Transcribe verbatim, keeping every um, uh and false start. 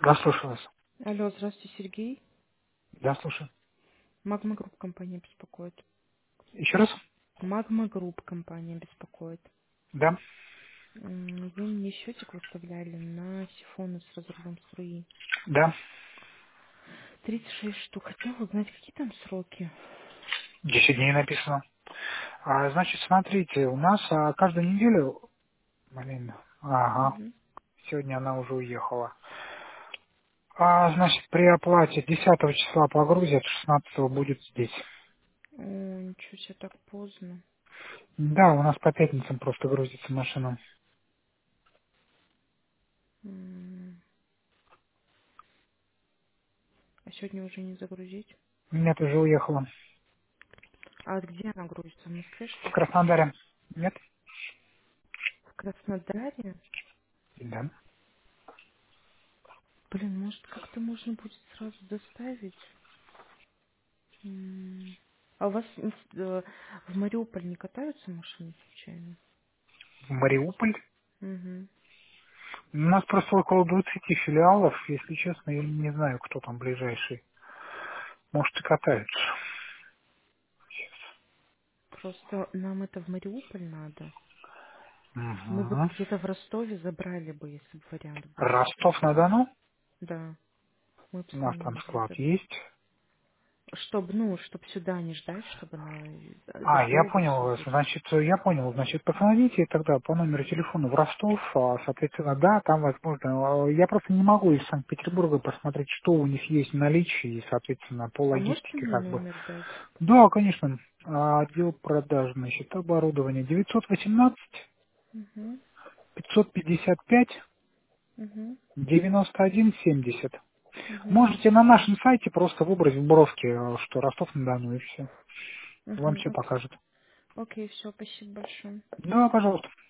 Да, слушаю вас. Алло, здравствуйте, Сергей. Да, слушаю. Магма Групп компания беспокоит. Еще раз? Магма Групп компания беспокоит. Да, М, Вы мне счетик выставляли на сифоны с разрывом струи. да. тридцать шесть штук. Хотела узнать, какие там сроки. Десять дней написано. А, значит, смотрите, у нас а, каждую неделю... Блин, ага, Угу. сегодня она уже уехала. А, значит, при оплате десятого числа погрузят, шестнадцатого будет здесь. О, ничего себе, так поздно. Да, у нас по пятницам просто грузится машина. М, А сегодня уже не загрузить? Нет, уже уехала. А где она грузится? В Москве, В что ли? Краснодаре. Нет? В Краснодаре? Да. Блин, может, как-то можно будет сразу доставить? М, А у вас э, в Мариуполь не катаются машины случайно? В Мариуполь. Угу. У нас просто около двадцати филиалов, если честно, я не знаю, кто там ближайший. Может, и катаются. Просто нам это в Мариуполь надо. Мы бы Угу. где-то в Ростове забрали бы, если бы вариант был. Ростов-на-Дону? Да, мы бы У нас сами там могли склад забрать. есть. Чтобы, ну, чтобы сюда не ждать, чтобы на А, я готово понял все вас. здесь. Значит, я понял. Значит, позвоните тогда по номеру телефона в Ростов. а, Соответственно, да, там возможно. а, Я просто не могу из Санкт-Петербурга посмотреть, что у них есть в наличии, и, соответственно, по А можете логистике мне как бы. номер дать? Да, конечно. А, Отдел продаж, значит, оборудование девятьсот восемнадцать Угу, пятьсот пятьдесят пять угу, девяносто один семьдесят. угу, Можете на нашем сайте просто выбрать в бровке, э, что Ростов-на-Дону, и все. Вам угу. все Окей, покажет. окей, все, спасибо большое. Да, пожалуйста.